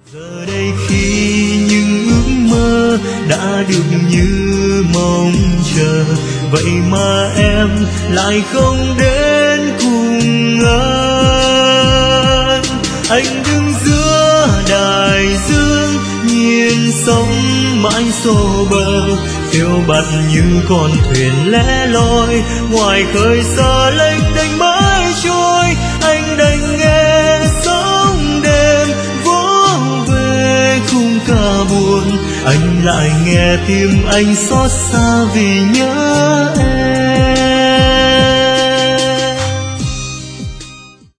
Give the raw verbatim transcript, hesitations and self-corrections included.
Giờ đây khi những ước mơ đã được như mong chờ, vậy mà em lại không đến cùng anh. Anh đứng giữa đại dương nhìn sóng mãi xô bờ, phiêu bạt như con thuyền lẻ loi ngoài khơi xa lênh đênh mãi trôi. Anh đành nghe sóng đêm vỗ về khung ca buồn, anh lại nghe tim anh xót xa vì nhớ em.